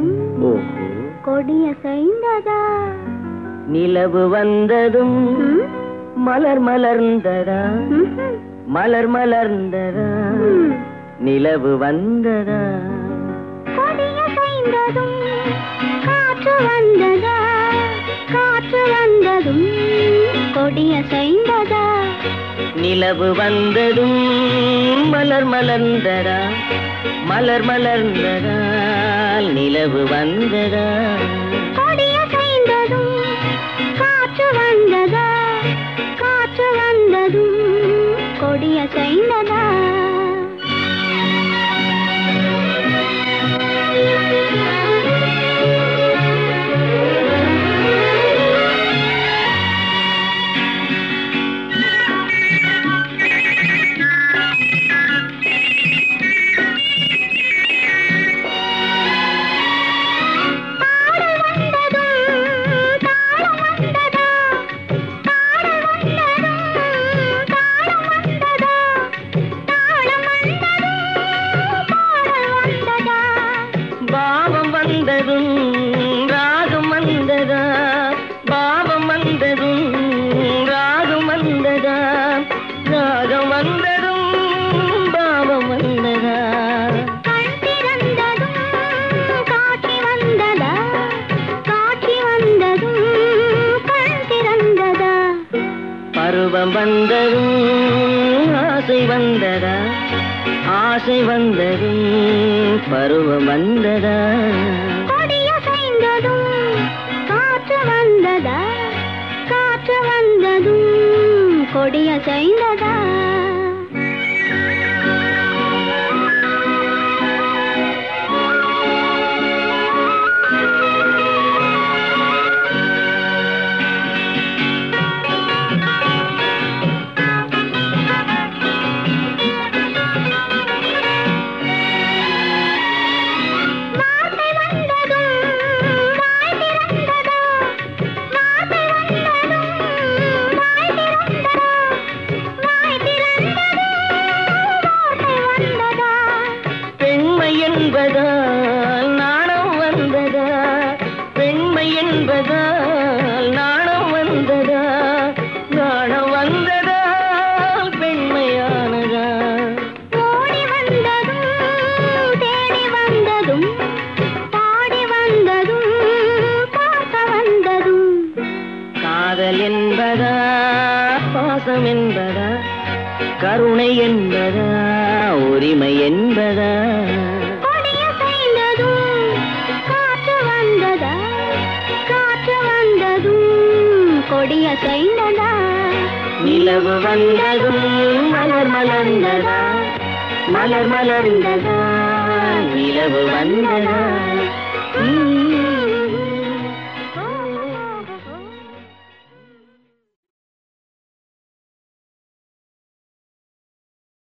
வந்ததும் கொடியசைந்ததா? நிலவு வந்ததும் மலர் மலர்ந்ததா? மலர் மலர்ந்ததா? நிலவு வந்ததா? கொடியசைந்ததும் காற்று வந்ததா? காற்று வந்ததும் கொடியசைந்ததா? நிலவு வந்ததும் மலர் மலர்ந்ததா? மலர் மலர்ந்ததா? நிலவு வந்ததா? கொடியசைந்ததும் காற்று வந்ததா? காற்று வந்ததும் கொடியசைந்ததா? ராகம் வந்ததா? பாவம் வந்ததும் ராகம் வந்ததா? ராகம் வந்ததும் பாவம் வந்ததா? கண் திறந்ததும் காட்சி வந்ததா? காட்சி வந்ததும் கண் திறந்ததா? பருவம் வந்ததும் ஆசை வந்ததா? ஆசை வந்ததும் பருவம் வந்ததா? கொடியசைந்ததும் காற்று வந்ததா? காற்று வந்ததும் கொடியசைந்ததா? என்பதால் நாணம் வந்ததா? பெண்மை என்பதால் நாணம் வந்ததா? நாணம் வந்ததால் பெண்மையானதா? ஓடி வந்ததும் தேடி வந்ததும் பாடி வந்ததும் பார்க்க வந்ததும் காதல் என்பதா? பாசம் என்பதா? கருணை என்பதா? உரிமை என்பதா? கொடியசைந்ததா? நிலவு வந்ததும் மலர் மலர்ந்ததா? மலர் மலர்ந்ததா? நிலவு வந்ததா?